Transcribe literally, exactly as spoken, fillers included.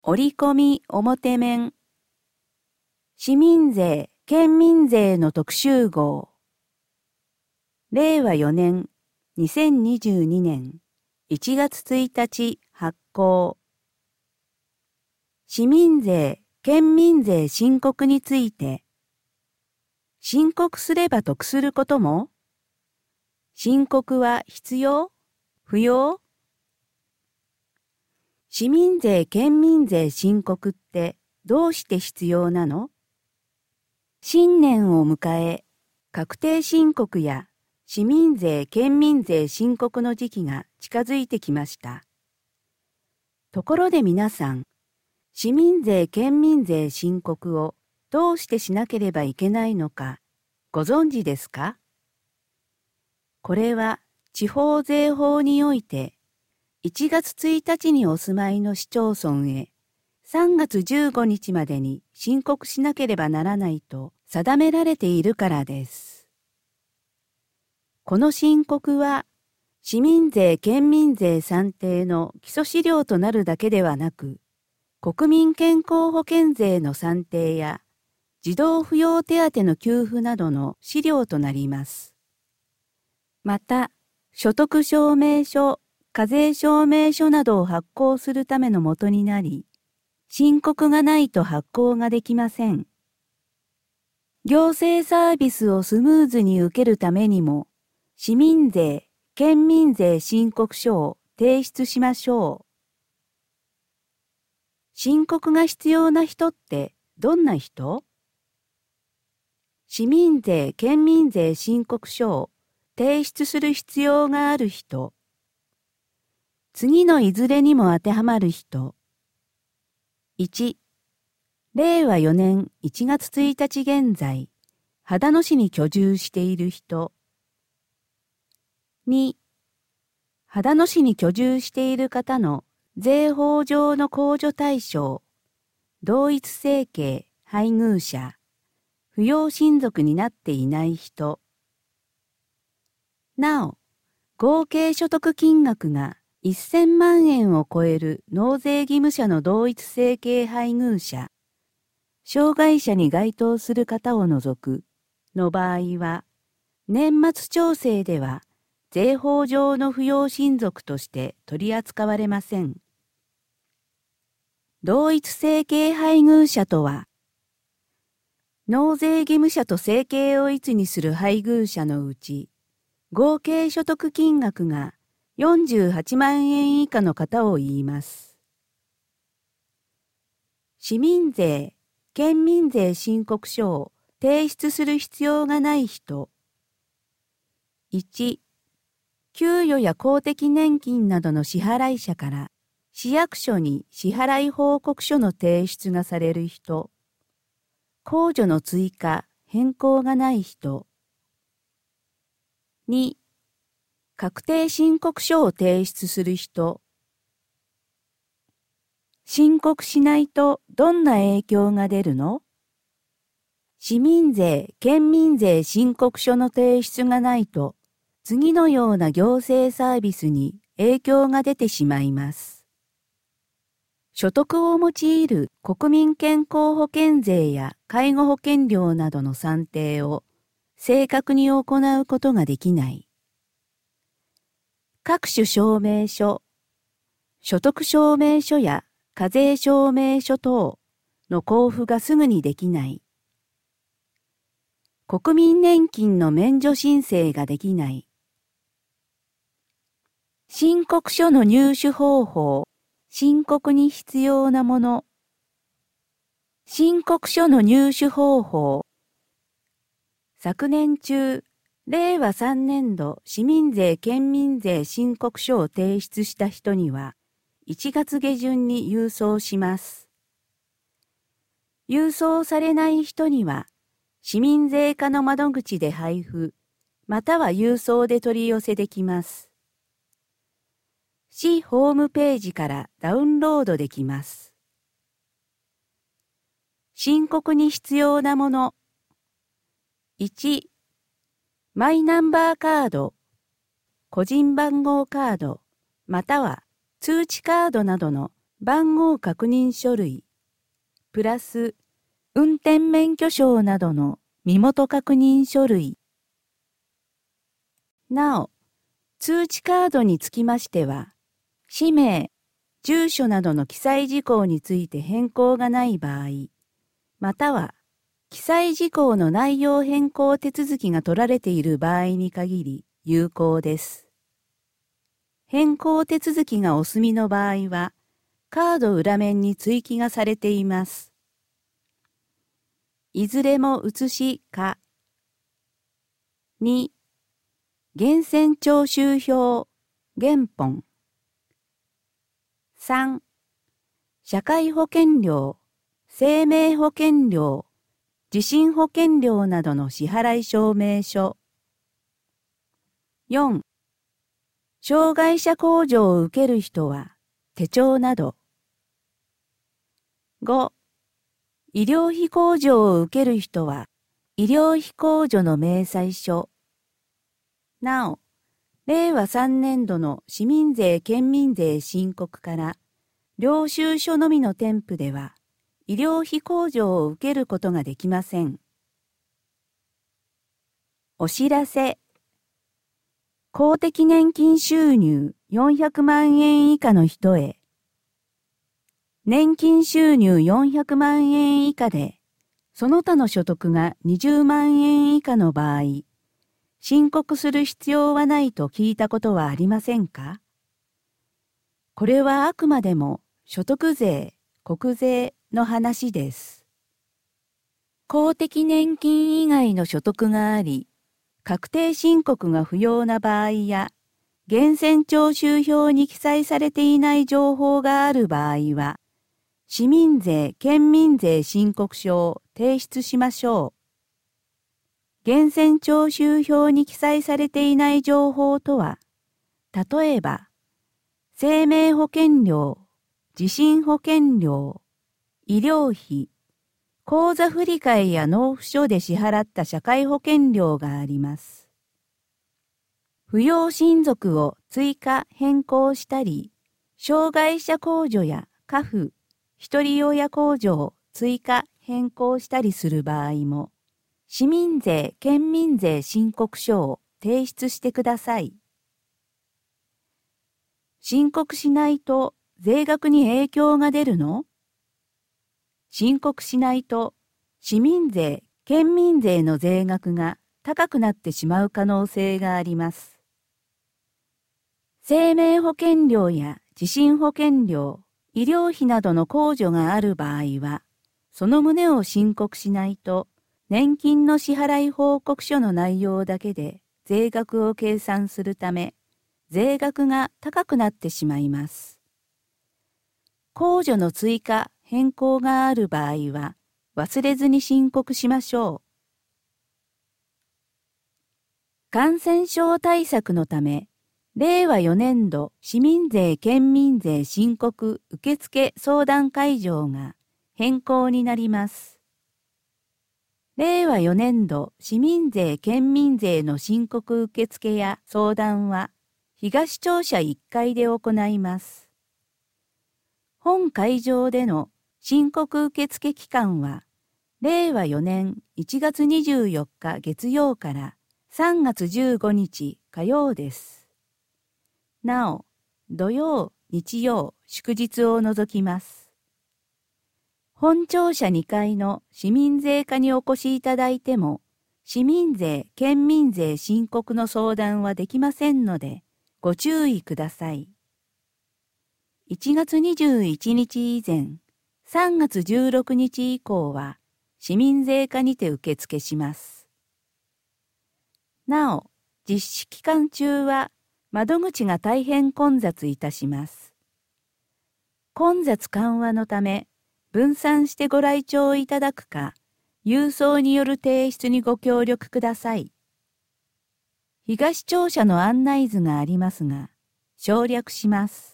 折り込み表面。市民税・県民税の特集号。れいわよねんにせんにじゅうにねんいちがつついたち発行。市民税・県民税申告について。申告すれば得することも？申告は必要？不要？市民税・県民税申告ってどうして必要なの？新年を迎え、確定申告や市民税・県民税申告の時期が近づいてきました。ところで皆さん、市民税・県民税申告をどうしてしなければいけないのかご存知ですか？これは地方税法においていちがつついたちにお住まいの市町村へさんがつじゅうごにちまでに申告しなければならないと定められているからです。この申告は市民税・県民税算定の基礎資料となるだけではなく、国民健康保険税の算定や児童扶養手当の給付などの資料となります。また、所得証明書、課税証明書などを発行するための元になり、申告がないと発行ができません。行政サービスをスムーズに受けるためにも、市民税・県民税申告書を提出しましょう。申告が必要な人ってどんな人？市民税・県民税申告書を提出する必要がある人。次のいずれにも当てはまる人。いち、れいわよねんいちがつついたち現在、秦野市に居住している人。に、秦野市に居住している方の税法上の控除対象、同一生計、配偶者、扶養親族になっていない人。なお、合計所得金額がせんまんえんを超える納税義務者の同一生計配偶者、障害者に該当する方を除くの場合は、年末調整では税法上の扶養親族として取り扱われません。同一生計配偶者とは、納税義務者と生計を一にする配偶者のうち、合計所得金額がよんじゅうはちまんえん以下の方を言います。市民税・県民税申告書を提出する必要がない人。いち、給与や公的年金などの支払い者から市役所に支払い報告書の提出がされる人。控除の追加・変更がない人。に、確定申告書を提出する人。申告しないとどんな影響が出るの？市民税・県民税申告書の提出がないと、次のような行政サービスに影響が出てしまいます。所得を用いる国民健康保険税や介護保険料などの算定を正確に行うことができない。各種証明書、所得証明書や課税証明書等の交付がすぐにできない。国民年金の免除申請ができない。申告書の入手方法、申告に必要なもの。申告書の入手方法。昨年中、れいわさんねんど市民税・県民税申告書を提出した人には、いちがつげじゅんに郵送します。郵送されない人には、市民税課の窓口で配布、または郵送で取り寄せできます。市ホームページからダウンロードできます。申告に必要なもの。いち、マイナンバーカード、個人番号カード、または通知カードなどの番号確認書類、プラス運転免許証などの身元確認書類。なお、通知カードにつきましては、氏名、住所などの記載事項について変更がない場合、または記載事項の内容変更手続きが取られている場合に限り有効です。変更手続きがお済みの場合は、カード裏面に追記がされています。いずれも写しか。に、源泉徴収票、原本。さん、社会保険料、生命保険料、地震保険料などの支払い証明書。よん、障害者控除を受ける人は手帳など。ご、医療費控除を受ける人は医療費控除の明細書。なお、れいわさんねんどの市民税県民税申告から領収書のみの添付では医療費控除を受けることができません。お知らせ。公的年金収入よんひゃくまんえん以下の人へ。年金収入よんひゃくまんえん以下で、その他の所得がにじゅうまんえん以下の場合、申告する必要はないと聞いたことはありませんか？これはあくまでも所得税、国税の話です。公的年金以外の所得があり、確定申告が不要な場合や、源泉徴収票に記載されていない情報がある場合は、市民税・県民税申告書を提出しましょう。源泉徴収票に記載されていない情報とは、例えば、生命保険料、地震保険料、医療費、口座振替や納付書で支払った社会保険料があります。扶養親族を追加変更したり、障害者控除や家父、一人親控除を追加変更したりする場合も、市民税・県民税申告書を提出してください。申告しないと税額に影響が出るの？申告しないと市民税・県民税の税額が高くなってしまう可能性があります。生命保険料や地震保険料、医療費などの控除がある場合は、その旨を申告しないと、年金の支払い報告書の内容だけで税額を計算するため、税額が高くなってしまいます。控除の追加・変更がある場合は、忘れずに申告しましょう。感染症対策のため、れいわよねんど市民税・県民税申告受付相談会場が変更になります。れいわよねんど市民税・県民税の申告受付や相談は東庁舎いっかいで行います。本会場での申告受付期間はれいわよねんいちがつにじゅうよっか月曜からさんがつじゅうごにち火曜です。なお、土曜、日曜、祝日を除きます。本庁舎にかいの市民税課にお越しいただいても、市民税・県民税申告の相談はできませんので、ご注意ください。いちがつにじゅういちにち以前、さんがつじゅうろくにち以降は、市民税課にて受付します。なお、実施期間中は、窓口が大変混雑いたします。混雑緩和のため、分散してご来庁いただくか、郵送による提出にご協力ください。東庁舎の案内図がありますが、省略します。